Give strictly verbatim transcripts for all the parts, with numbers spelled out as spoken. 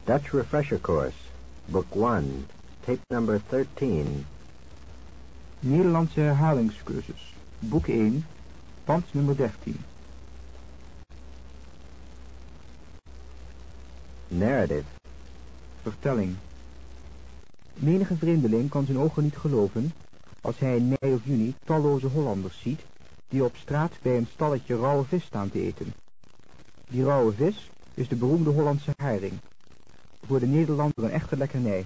Dutch Refresher Course, Book one, Tape number thirteen. Nederlandse herhalingscursus, Boek één, Pand nummer dertien. Narrative. Vertelling. Menige vreemdeling kan zijn ogen niet geloven als hij in mei of juni talloze Hollanders ziet die op straat bij een stalletje rauwe vis staan te eten. Die rauwe vis is de beroemde Hollandse haring. Voor de Nederlander een echte lekkernij.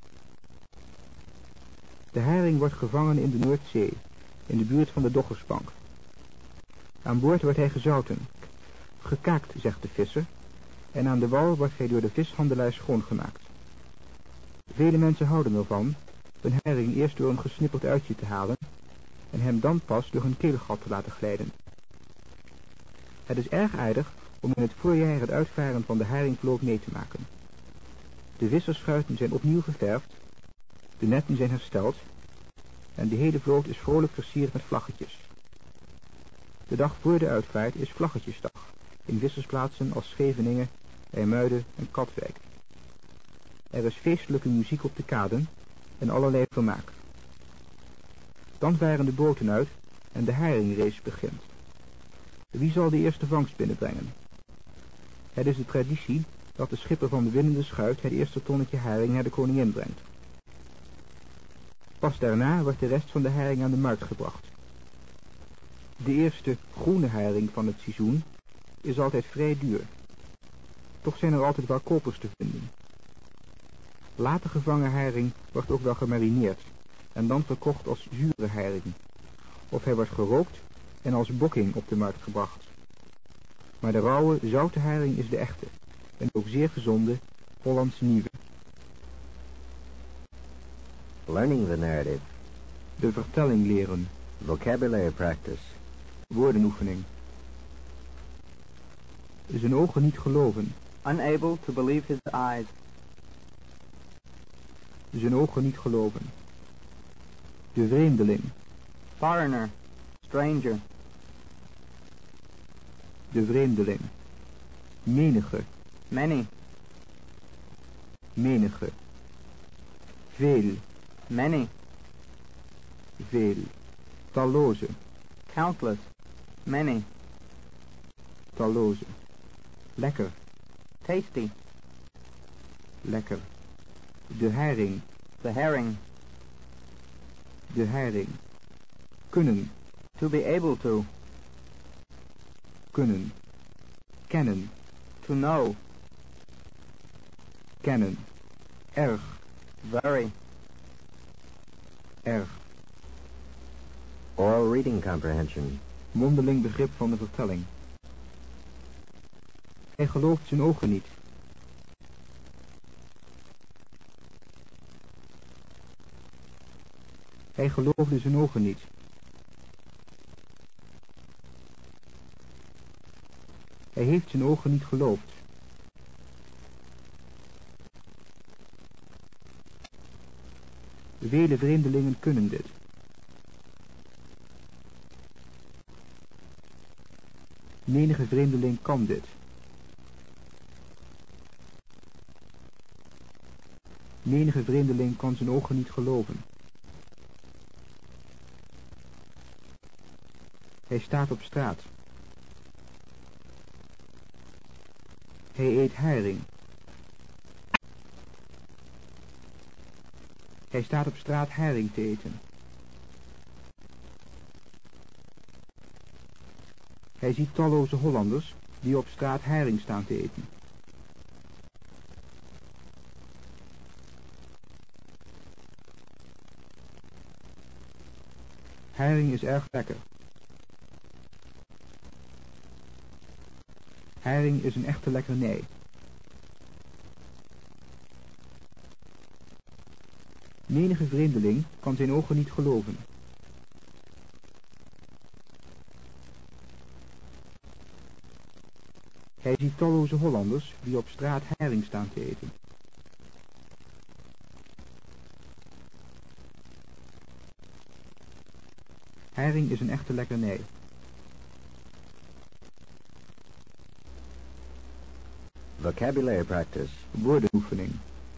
De haring wordt gevangen in de Noordzee, in de buurt van de Doggersbank. Aan boord wordt hij gezouten. Gekaakt, zegt de visser, en aan de wal wordt hij door de vishandelaar schoongemaakt. Vele mensen houden ervan een haring eerst door een gesnipperd uitje te halen en hem dan pas door een keelgat te laten glijden. Het is erg aardig om in het voorjaar het uitvaren van de haringvloot mee te maken. De visserschuiten zijn opnieuw geverfd, de netten zijn hersteld en de hele vloot is vrolijk versierd met vlaggetjes. De dag voor de uitvaart is Vlaggetjesdag in vissersplaatsen als Scheveningen, IJmuiden en Katwijk. Er is feestelijke muziek op de kaden en allerlei vermaak. Dan varen de boten uit en de haringrace begint. Wie zal de eerste vangst binnenbrengen? Het is de traditie dat de schipper van de winnende schuit het eerste tonnetje haring naar de koningin brengt. Pas daarna wordt de rest van de haring aan de markt gebracht. De eerste groene haring van het seizoen is altijd vrij duur. Toch zijn er altijd wel kopers te vinden. Later gevangen haring wordt ook wel gemarineerd en dan verkocht als zure haring. Of hij wordt gerookt en als bokking op de markt gebracht. Maar de rauwe, zoute haring is de echte en ook zeer gezonde Hollandse nieuwe. Learning the narrative. De vertelling leren. Vocabulary practice. Woordenoefening. Zijn ogen niet geloven. Unable to believe his eyes. Zijn ogen niet geloven. De vreemdeling. Foreigner. Stranger. De vreemdeling. Menige. Many. Menige. Veel. Many. Veel. Talloze. Countless. Many. Talloze. Lekker. Tasty. Lekker. De haring. The herring. De haring. Kunnen. To be able to. Kunnen. Kennen. To know. Kennen. Erg. Very. Erg. Oral reading comprehension. Mondeling begrip van de vertelling. Hij gelooft zijn ogen niet. Hij geloofde zijn ogen niet. Hij heeft zijn ogen niet geloofd. Vele vreemdelingen kunnen dit. Menige vreemdeling kan dit. Menige vreemdeling kan zijn ogen niet geloven. Hij staat op straat. Hij eet haring. Hij staat op straat haring te eten. Hij ziet talloze Hollanders die op straat haring staan te eten. Haring is erg lekker. Haring is een echte lekkernij. Menige vreemdeling kan zijn ogen niet geloven. Hij ziet talloze Hollanders die op straat haring staan te eten. Haring is een echte lekkernij. Vocabulary practice. Woordenoefening.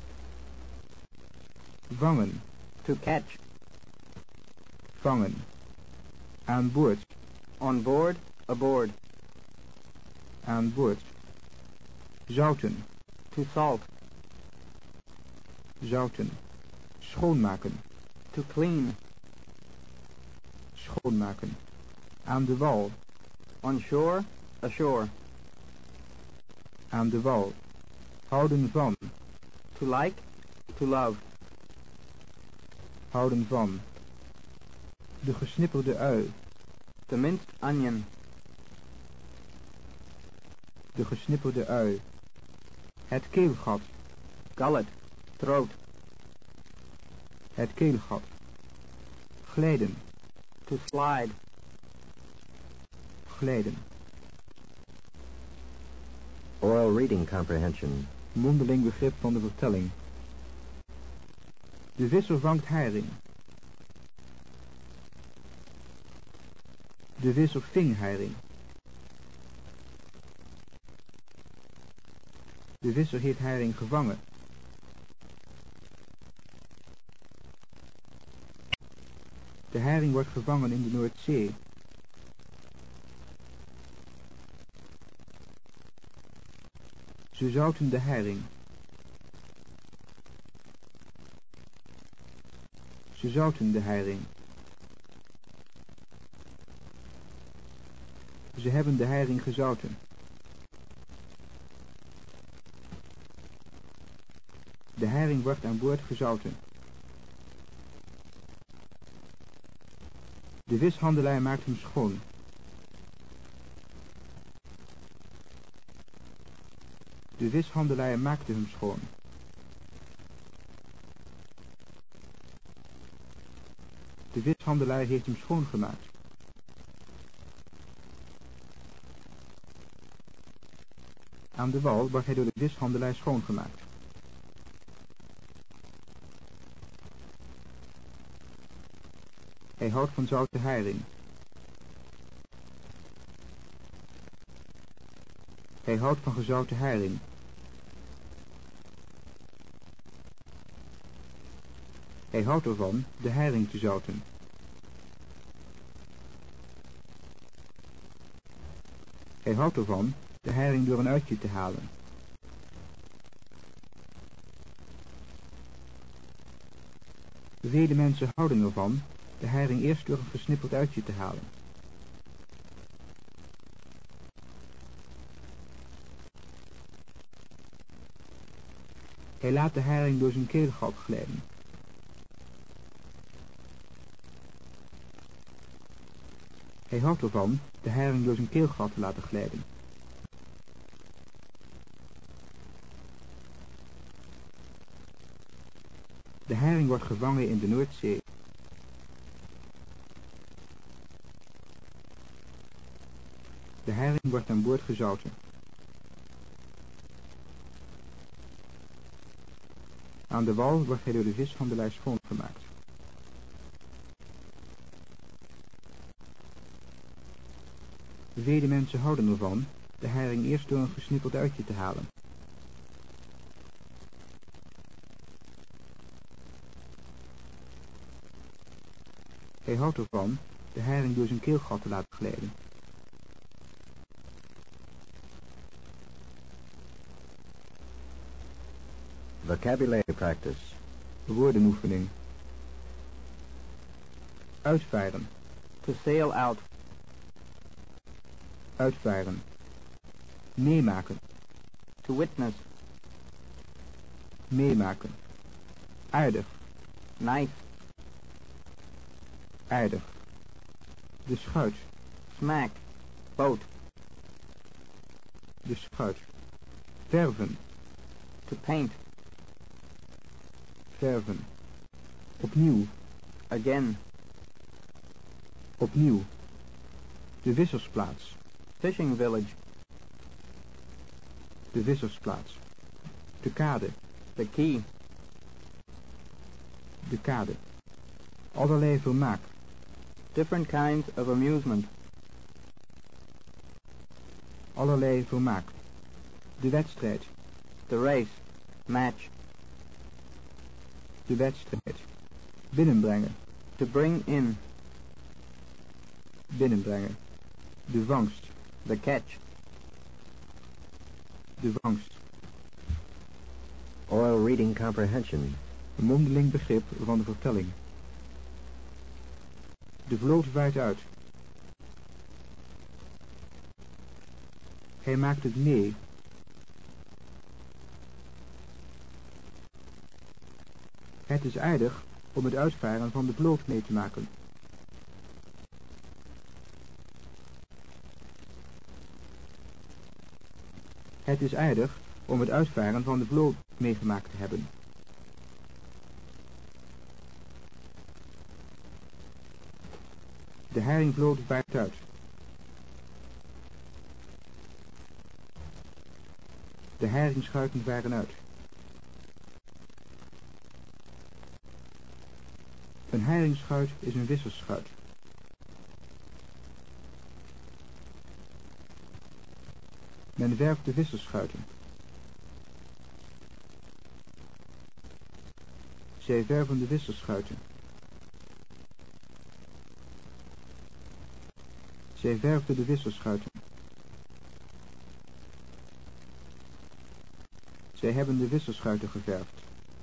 Vangen, To catch. vangen. Aan boord, On board, aboard. aan boord. Zouten, To salt. zouten. Schoonmaken, To clean. schoonmaken. Aan de wal, On shore, ashore. aan de wal. Houden van, To like, to love. houden van. De gesnippelde ui, The minced onion. de gesnippelde ui. Het keelgat, Gullet. Throat. het keelgat. Glijden, To slide. glijden. Oral reading comprehension. Mondeling begrip van de vertelling. De visser vangt haring. De visser ving haring. De visser heeft haring gevangen. De haring wordt gevangen in de Noordzee. Ze zouten de haring. Ze zouten de haring. Ze hebben de haring gezouten. De haring wordt aan boord gezouten. De vishandelaar maakt hem schoon. De vishandelaar maakte hem schoon. De vishandelaar heeft hem schoongemaakt. Aan de wal wordt hij door de vishandelaar schoongemaakt. Hij houdt van zoute haring. Hij houdt van gezouten haring. Hij houdt ervan de haring te zouten. Hij houdt ervan de haring door een uitje te halen. Vele mensen houden ervan de haring eerst door een gesnippeld uitje te halen. Hij laat de haring door zijn keelgat glijden. Hij houdt ervan de haring door zijn keelgat te laten glijden. De haring wordt gevangen in de Noordzee. De haring wordt aan boord gezouten. Aan de wal wordt hij door de vishandelaar schoongemaakt. Vele mensen houden ervan de haring eerst door een gesnippeld uitje te halen. Hij houdt ervan de haring door zijn keelgat te laten glijden. Vocabulary practice. Woordenoefening. Uitvaren, To sail out. uitvaren. Meemaken, To witness. meemaken. Aardig, Nice. aardig. De schuit, Smack. Boat. de schuit. Verven, To paint. verven. Opnieuw, Again. opnieuw. De vissersplaats, Fishing village. de vissersplaats. De kade, The key. de kade. Allerlei vermaak, Different kinds of amusement. allerlei vermaak. De wedstrijd, The race. Match. De wedstrijd. Binnenbrengen. To bring in. Binnenbrengen. De vangst. The catch. De vangst. Oral reading comprehension. Een mondeling begrip van de vertelling. De vloot vaart uit. Hij maakt het mee. Het is aardig om het uitvaren van de vloot mee te maken. Het is aardig om het uitvaren van de vloot meegemaakt te hebben. De haringvloot vaart uit. De haringschuiten varen uit. Een haringschuit is een vissersschuit. Men werft de vissersschuiten. Zij verven de vissersschuiten. Zij verfde de vissersschuiten. Zij hebben de vissersschuiten geverfd.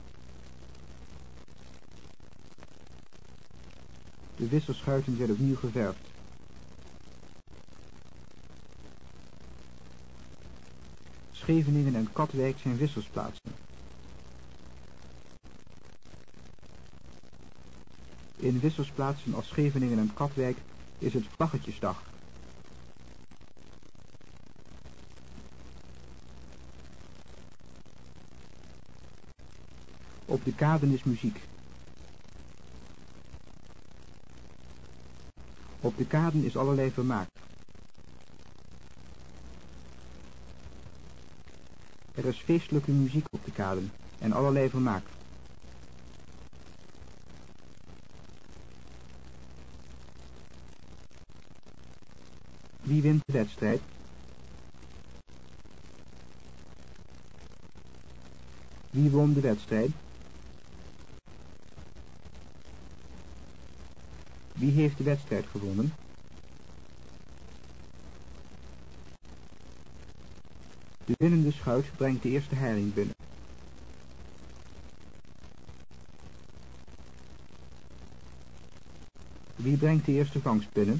De vissersschuiten zijn opnieuw geverfd. Scheveningen en Katwijk zijn vissersplaatsen. In vissersplaatsen als Scheveningen en Katwijk is het Vlaggetjesdag. Op de kaden is muziek. Op de kaden is allerlei vermaak. Er is feestelijke muziek op de kaden en allerlei vermaak. Wie wint de wedstrijd? Wie won de wedstrijd? Wie heeft de wedstrijd gewonnen? De winnende schuit brengt de eerste haring binnen. Wie brengt de eerste vangst binnen?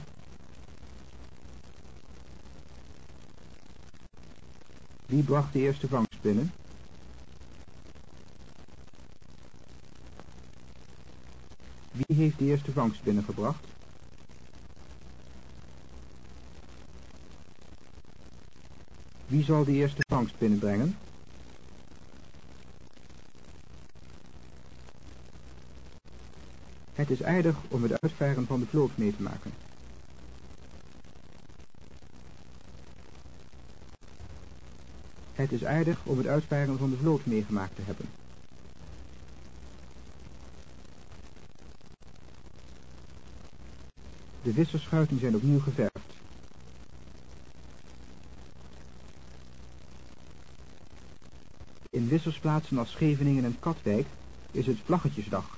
Wie bracht de eerste vangst binnen? Wie heeft de eerste vangst binnengebracht? Wie zal de eerste vangst binnenbrengen? Het is aardig om het uitvaren van de vloot mee te maken. Het is aardig om het uitvaren van de vloot meegemaakt te hebben. De vissersschuiten zijn opnieuw geverfd. In vissersplaatsen als Scheveningen en Katwijk is het Vlaggetjesdag.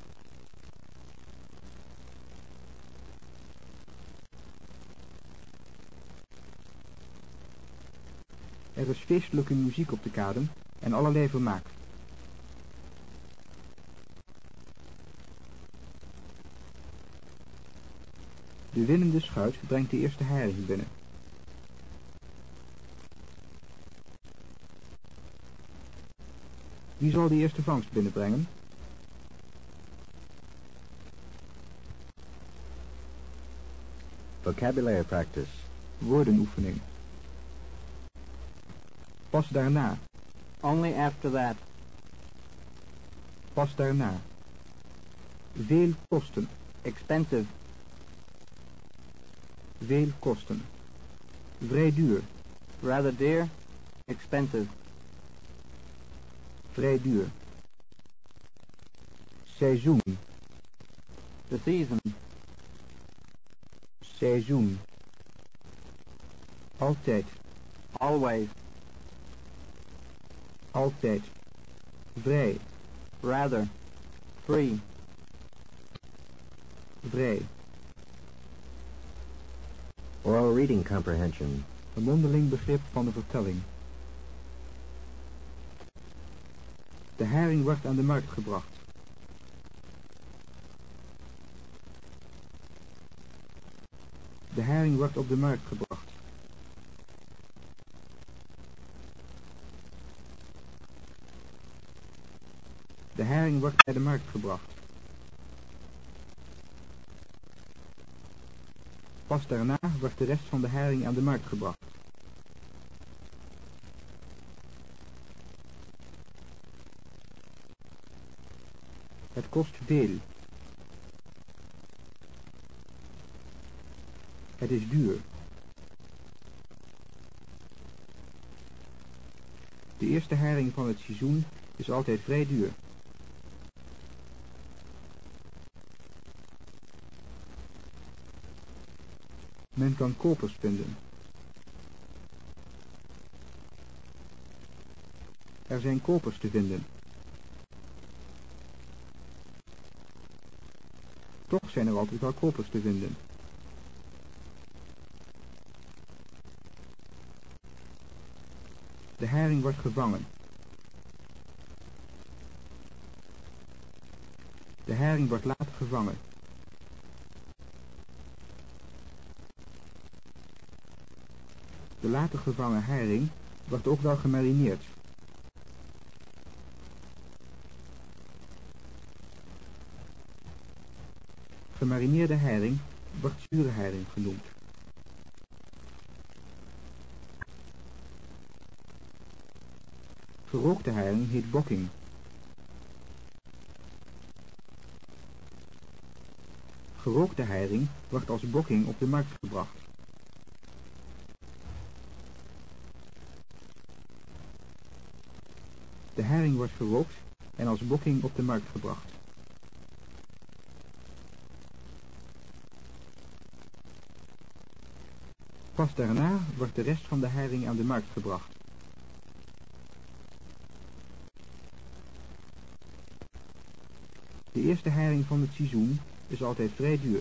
Er is feestelijke muziek op de kaden en allerlei vermaak. De winnende schuit brengt de eerste haring binnen. Wie zal de eerste vangst binnenbrengen? Vocabulary practice. Woordenoefening. Pas daarna. Only after that. Pas daarna. Veel kosten. Expensive. Veel kosten. Vrij duur. Rather dear. Expensive. Vrij duur. Seizoen. The season. Seizoen. Altijd. Always. Altijd. Vrij. rather, free, Vrij. Oral reading comprehension. Een mondeling begrip van de vertelling. De haring wordt aan de markt gebracht. De haring wordt op de markt gebracht. De haring wordt bij de markt gebracht. Pas daarna wordt de rest van de haring aan de markt gebracht. Het kost veel. Het is duur. De eerste haring van het seizoen is altijd vrij duur. Men kan kopers vinden. Er zijn kopers te vinden. Toch zijn er altijd wel kopers te vinden. De haring wordt gevangen. De haring wordt later gevangen. De later gevangen haring wordt ook wel gemarineerd. Gemarineerde haring wordt zure haring genoemd. Gerookte haring heet bokking. Gerookte haring wordt als bokking op de markt gebracht. De haring wordt gerookt en als bokking op de markt gebracht. Pas daarna wordt de rest van de haring aan de markt gebracht. De eerste haring van het seizoen is altijd vrij duur.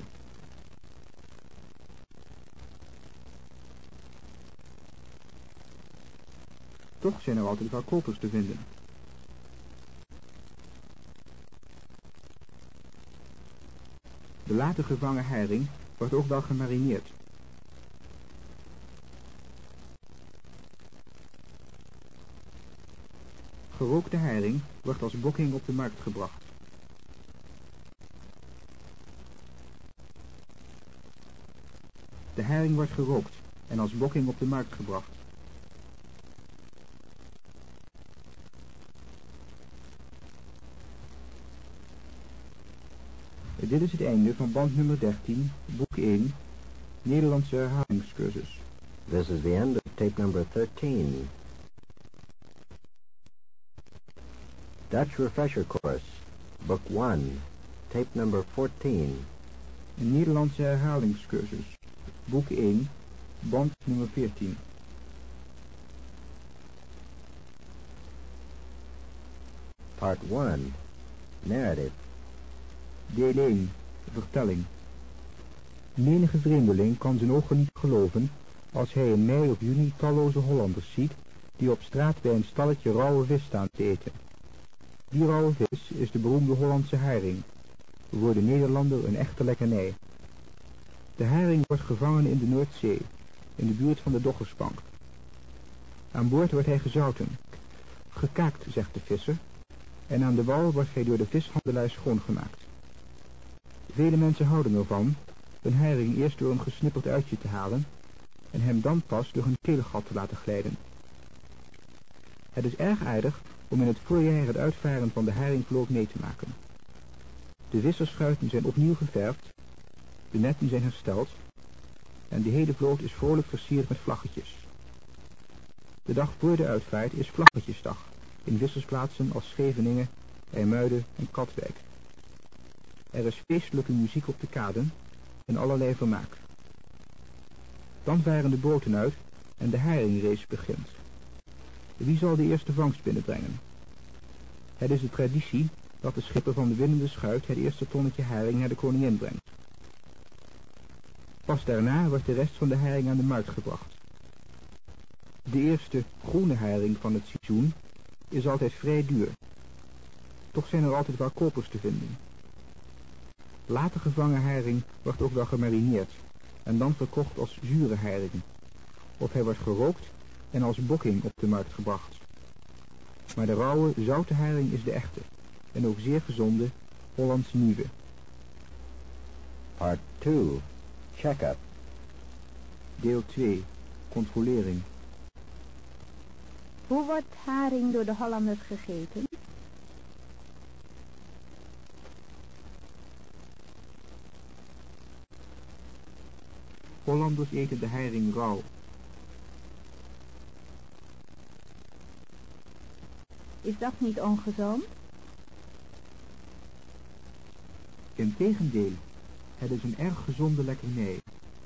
Toch zijn er altijd wel kopers te vinden. De later gevangen haring wordt ook wel gemarineerd. Gerookte haring wordt als bokking op de markt gebracht. De haring wordt gerookt en als bokking op de markt gebracht. Dit is het einde van band nummer dertien, boek één, Nederlandse herhalingscursus. This is the end of tape number thirteen. Dutch Refresher Course, Book one, tape number fourteen. Een Nederlandse herhalingscursus, boek één, band nummer veertien. Part one, Narrative. Deel één, vertelling. Menige vreemdeling kan zijn ogen niet geloven als hij in mei of juni talloze Hollanders ziet die op straat bij een stalletje rauwe vis staan te eten. Die rauwe vis is de beroemde Hollandse haring, voor de Nederlander een echte lekkernij. De haring wordt gevangen in de Noordzee, in de buurt van de Doggersbank. Aan boord wordt hij gezouten. Gekaakt, zegt de visser, en aan de wal wordt hij door de vishandelaar schoongemaakt. Vele mensen houden ervan een haring eerst door een gesnipperd uitje te halen en hem dan pas door een keelgat te laten glijden. Het is erg aardig om in het voorjaar het uitvaren van de haringvloot mee te maken. De visserschuiten zijn opnieuw geverfd, de netten zijn hersteld en de hele vloot is vrolijk versierd met vlaggetjes. De dag voor de uitvaart is Vlaggetjesdag in vissersplaatsen als Scheveningen, IJmuiden en Katwijk. Er is feestelijke muziek op de kaden en allerlei vermaak. Dan varen de boten uit en de haringrace begint. Wie zal de eerste vangst binnenbrengen? Het is de traditie dat de schipper van de winnende schuit het eerste tonnetje haring naar de koningin brengt. Pas daarna wordt de rest van de haring aan de markt gebracht. De eerste groene haring van het seizoen is altijd vrij duur. Toch zijn er altijd wel kopers te vinden. Later gevangen haring wordt ook wel gemarineerd en dan verkocht als zure haring. Of hij wordt gerookt en als bokking op de markt gebracht. Maar de rauwe, zoute haring is de echte en ook zeer gezonde Hollandse nieuwe. Part two. Check-up. Deel twee. Controlering. Hoe wordt haring door de Hollanders gegeten? Hollanders eten de haring rauw. Is dat niet ongezond? Integendeel, het is een erg gezonde lekkernij.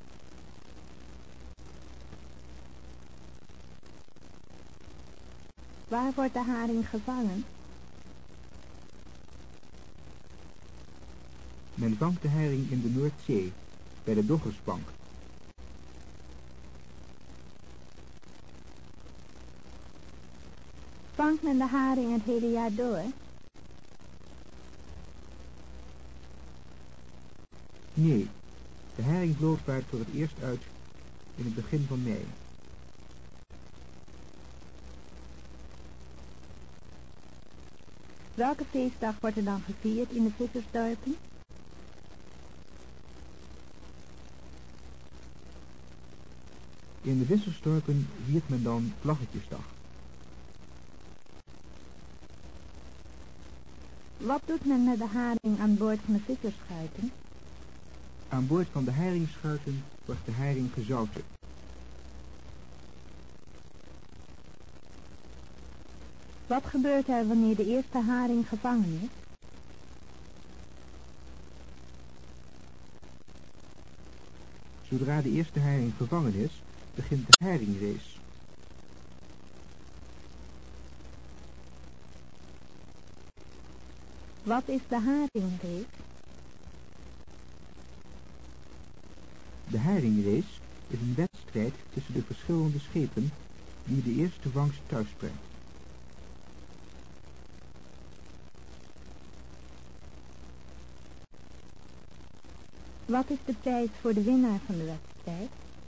Waar wordt de haring gevangen? Men vangt de haring in de Noordzee, bij de Doggersbank. Vangt men de haring het hele jaar door? Nee, de haringvloot vaart voor het eerst uit in het begin van mei. Welke feestdag wordt er dan gevierd in de vissersdorpen? In de vissersdorpen viert men dan Vlaggetjesdag. Wat doet men met de haring aan boord van de vissersschuiten? Aan boord van de haringschuiten wordt de haring gezouten. Wat gebeurt er wanneer de eerste haring gevangen is? Zodra de eerste haring gevangen is, begint de haringrace. Wat is de haringrace? De haringrace is een wedstrijd tussen de verschillende schepen die de eerste vangst thuisbrengt. Wat is de prijs voor de winnaar van de wedstrijd?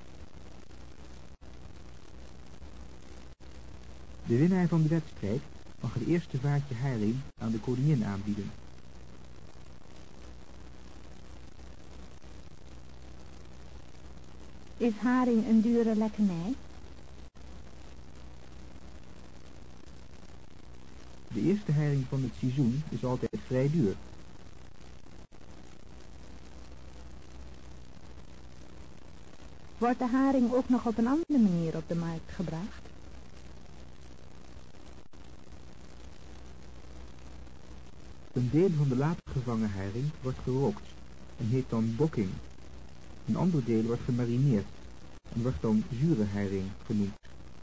De winnaar van de wedstrijd mag het eerste vaatje haring aan de koningin aanbieden. Is haring een dure lekkernij? De eerste haring van het seizoen is altijd vrij duur. Wordt de haring ook nog op een andere manier op de markt gebracht? Een deel van de later gevangen haring wordt gerookt en heet dan bokking. Een ander deel wordt gemarineerd en wordt dan zure haring genoemd.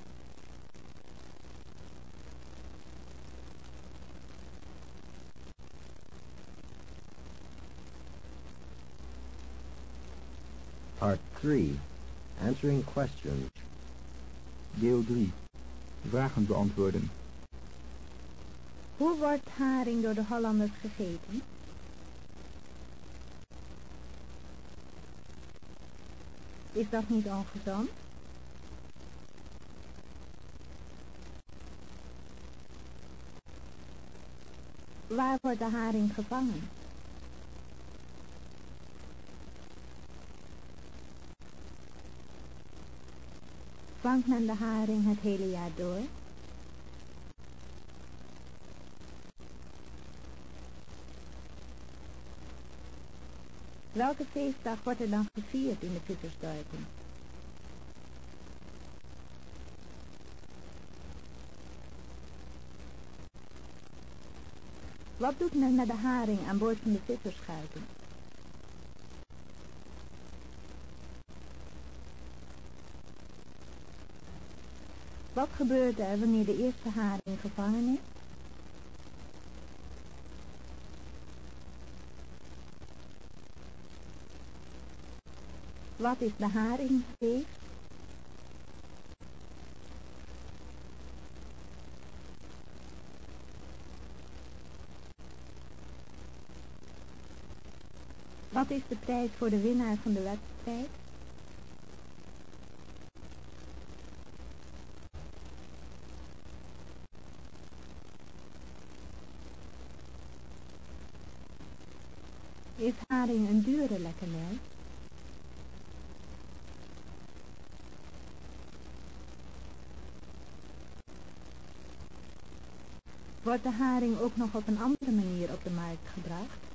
Part three. Answering questions. Deel drie. Vragen beantwoorden. Hoe wordt haring door de Hollanders gegeten? Is dat niet ongezond? Waar wordt de haring gevangen? Vangt men de haring het hele jaar door? Welke feestdag wordt er dan gevierd in de vissersdorpen? Wat doet men met de haring aan boord van de vissersschuiten? Wat gebeurt er wanneer de eerste haring gevangen is? Wat is de haringvlees? Wat is de prijs voor de winnaar van de wedstrijd? Is haring een dure lekkernij? Wordt de haring ook nog op een andere manier op de markt gebracht?